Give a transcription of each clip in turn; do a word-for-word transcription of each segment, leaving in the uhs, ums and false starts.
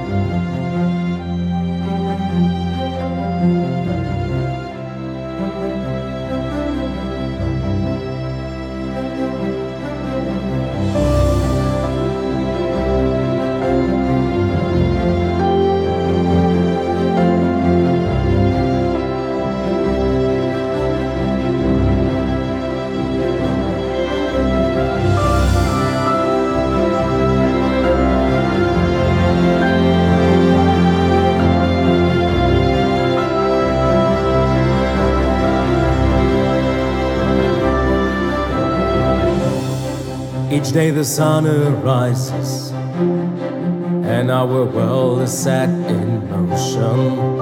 Each day the sun arises and our world is set in motion.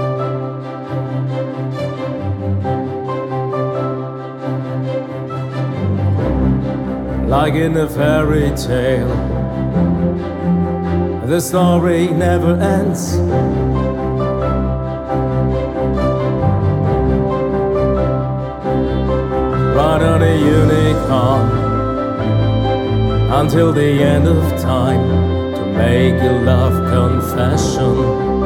Like in a fairy tale, the story never ends. Ride on a unicorn until the end of time to make a love confession.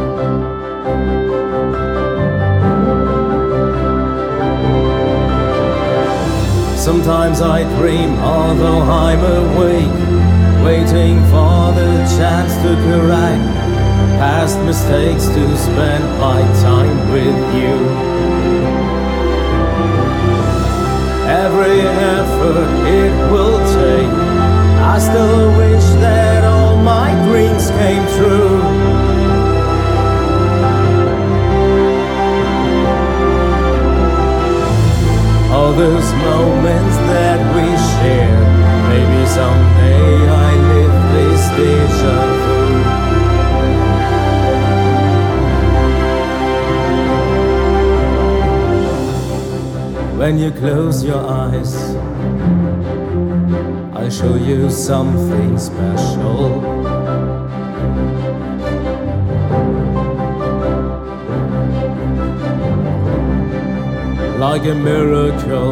Sometimes I dream although I'm awake, waiting for the chance to correct past mistakes, to spend my time with you. Every effort it will take, I still wish that all my dreams came true. All those moments that we share, maybe someday I live this deja vu. When you close your eyes, I'll show you something special. Like a miracle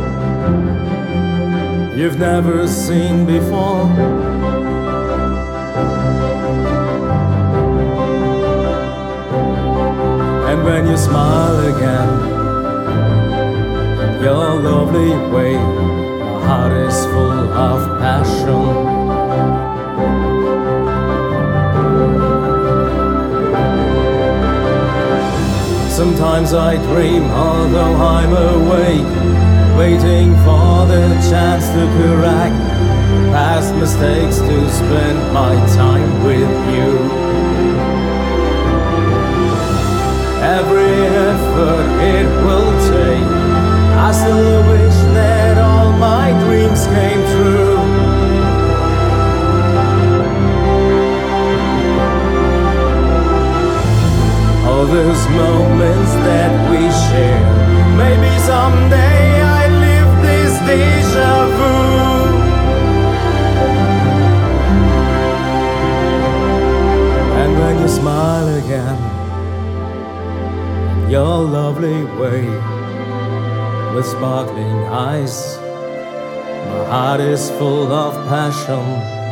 you've never seen before. And when you smile again, your lovely way, my heart is full of passion. Sometimes I dream although I'm awake, waiting for the chance to correct past mistakes, to spend my time with you. Every effort it will take, I still wish that all my dreams came true. All those moments that we share, maybe someday I live this deja vu. And when you smile again, your lovely way, with sparkling eyes, my heart is full of passion.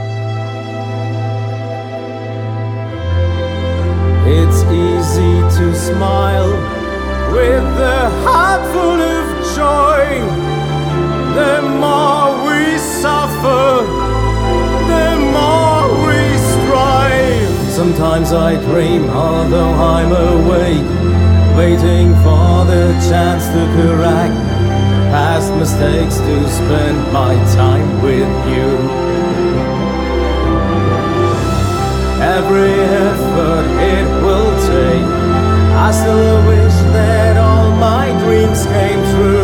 It's easy to smile with a heart full of joy. The more we suffer, the more we strive. Sometimes I dream although I'm awake, waiting for the chance to correct past mistakes, to spend my time with you. Every effort it will take, I still wish that all my dreams came true.